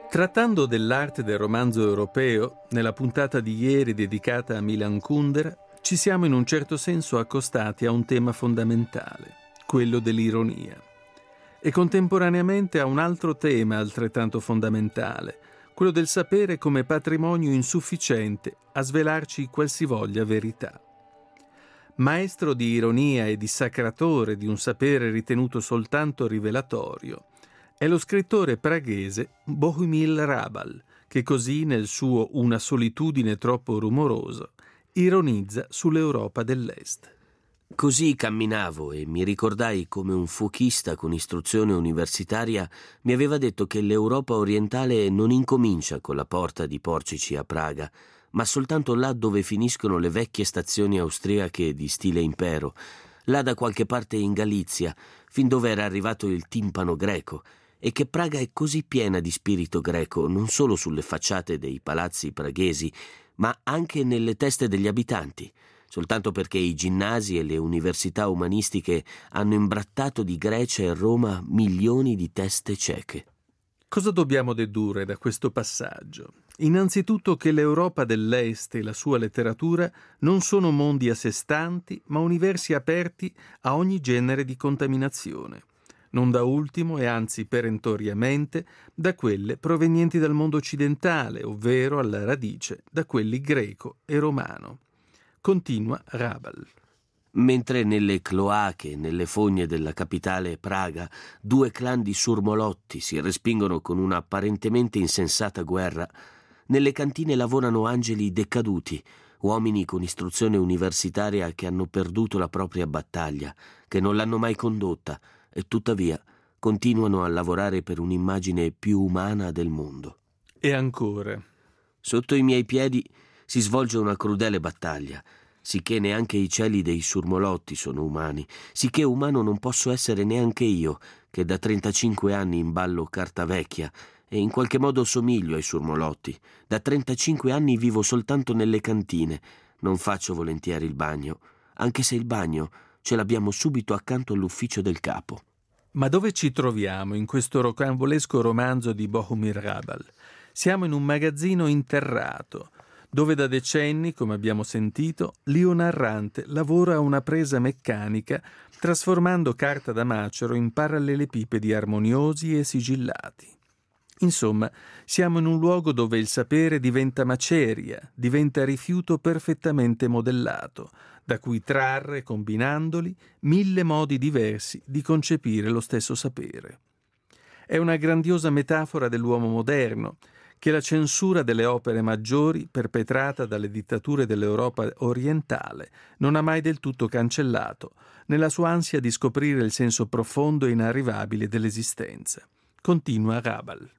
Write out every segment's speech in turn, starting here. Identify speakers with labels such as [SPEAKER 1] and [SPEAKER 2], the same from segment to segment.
[SPEAKER 1] Trattando dell'arte del romanzo europeo, nella puntata di ieri dedicata a Milan Kundera, ci siamo in un certo senso accostati a un tema fondamentale, quello dell'ironia, e contemporaneamente a un altro tema altrettanto fondamentale, quello del sapere come patrimonio insufficiente a svelarci qualsivoglia verità. Maestro di ironia e dissacratore di un sapere ritenuto soltanto rivelatorio, è lo scrittore praghese Bohumil Hrabal, che così nel suo Una solitudine troppo rumorosa ironizza sull'Europa dell'Est.
[SPEAKER 2] Così camminavo e mi ricordai come un fuochista con istruzione universitaria mi aveva detto che l'Europa orientale non incomincia con la porta di Portici a Praga, ma soltanto là dove finiscono le vecchie stazioni austriache di stile impero, là da qualche parte in Galizia, fin dove era arrivato il timpano greco, e che Praga è così piena di spirito greco non solo sulle facciate dei palazzi praghesi, ma anche nelle teste degli abitanti, soltanto perché i ginnasi e le università umanistiche hanno imbrattato di Grecia e Roma milioni di teste cieche.
[SPEAKER 1] Cosa dobbiamo dedurre da questo passaggio? Innanzitutto che l'Europa dell'Est e la sua letteratura non sono mondi a sé stanti, ma universi aperti a ogni genere di contaminazione. Non da ultimo, e anzi perentoriamente, da quelle provenienti dal mondo occidentale, ovvero alla radice da quelli greco e romano. Continua Hrabal.
[SPEAKER 2] Mentre nelle cloache, nelle fogne della capitale Praga, due clan di surmolotti si respingono con una apparentemente insensata guerra, nelle cantine lavorano angeli decaduti, uomini con istruzione universitaria che hanno perduto la propria battaglia, che non l'hanno mai condotta, e tuttavia continuano a lavorare per un'immagine più umana del mondo.
[SPEAKER 1] E ancora.
[SPEAKER 2] Sotto i miei piedi si svolge una crudele battaglia, sicché neanche i cieli dei surmolotti sono umani, sicché umano non posso essere neanche io, che da 35 anni imballo carta vecchia e in qualche modo somiglio ai surmolotti. Da 35 anni vivo soltanto nelle cantine, non faccio volentieri il bagno, anche se il bagno ce l'abbiamo subito accanto all'ufficio del capo.
[SPEAKER 1] Ma dove ci troviamo in questo rocambolesco romanzo di Bohumil Hrabal? Siamo in un magazzino interrato, dove da decenni, come abbiamo sentito, l'io narrante lavora a una presa meccanica, trasformando carta da macero in parallelepipedi armoniosi e sigillati. Insomma, siamo in un luogo dove il sapere diventa maceria, diventa rifiuto perfettamente modellato, da cui trarre, combinandoli, 1000 modi diversi di concepire lo stesso sapere. È una grandiosa metafora dell'uomo moderno, che la censura delle opere maggiori, perpetrata dalle dittature dell'Europa orientale, non ha mai del tutto cancellato, nella sua ansia di scoprire il senso profondo e inarrivabile dell'esistenza. Continua Hrabal.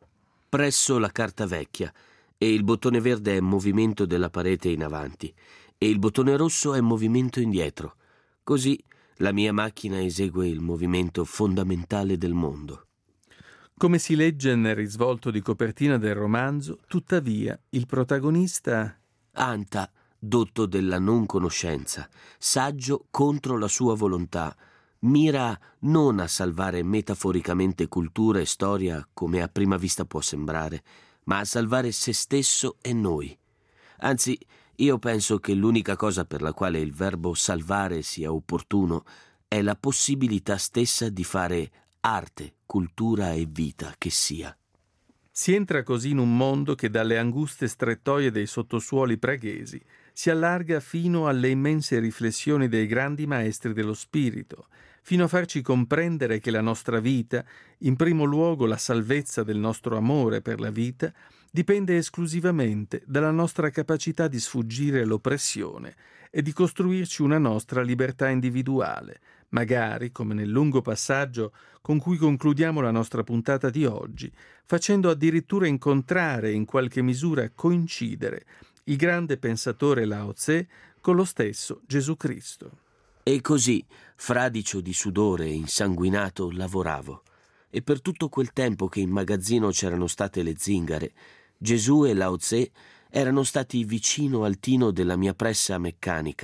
[SPEAKER 2] Presso la carta vecchia, e il bottone verde è movimento della parete in avanti, e il bottone rosso è movimento indietro. Così la mia macchina esegue il movimento fondamentale del mondo.
[SPEAKER 1] Come si legge nel risvolto di copertina del romanzo, tuttavia, il protagonista...
[SPEAKER 2] Anta, dotto della non conoscenza, saggio contro la sua volontà, mira non a salvare metaforicamente cultura e storia come a prima vista può sembrare, ma a salvare se stesso e noi. Anzi, io penso che l'unica cosa per la quale il verbo salvare sia opportuno è la possibilità stessa di fare arte, cultura e vita che sia.
[SPEAKER 1] Si entra così in un mondo che dalle anguste strettoie dei sottosuoli praghesi si allarga fino alle immense riflessioni dei grandi maestri dello spirito, fino a farci comprendere che la nostra vita, in primo luogo la salvezza del nostro amore per la vita, dipende esclusivamente dalla nostra capacità di sfuggire all'oppressione e di costruirci una nostra libertà individuale, magari, come nel lungo passaggio con cui concludiamo la nostra puntata di oggi, facendo addirittura incontrare e in qualche misura coincidere il grande pensatore Lao Tse con lo stesso Gesù Cristo.
[SPEAKER 2] E così, fradicio di sudore e insanguinato, lavoravo. E per tutto quel tempo che in magazzino c'erano state le zingare, Gesù e Lao Tse erano stati vicino al tino della mia pressa meccanica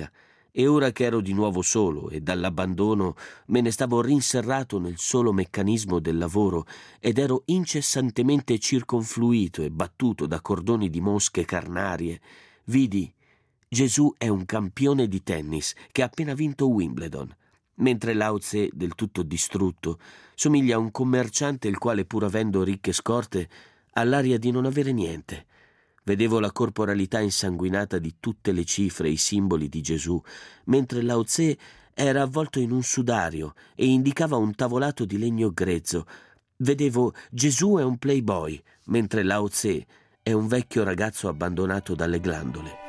[SPEAKER 2] E ora che ero di nuovo solo e dall'abbandono me ne stavo rinserrato nel solo meccanismo del lavoro ed ero incessantemente circonfluito e battuto da cordoni di mosche carnarie, vidi: Gesù è un campione di tennis che ha appena vinto Wimbledon, mentre Lao Tse, del tutto distrutto, somiglia a un commerciante il quale, pur avendo ricche scorte, ha l'aria di non avere niente. Vedevo la corporalità insanguinata di tutte le cifre e i simboli di Gesù, mentre Lao Tse era avvolto in un sudario e indicava un tavolato di legno grezzo. Vedevo: Gesù è un playboy, mentre Lao Tse è un vecchio ragazzo abbandonato dalle glandole.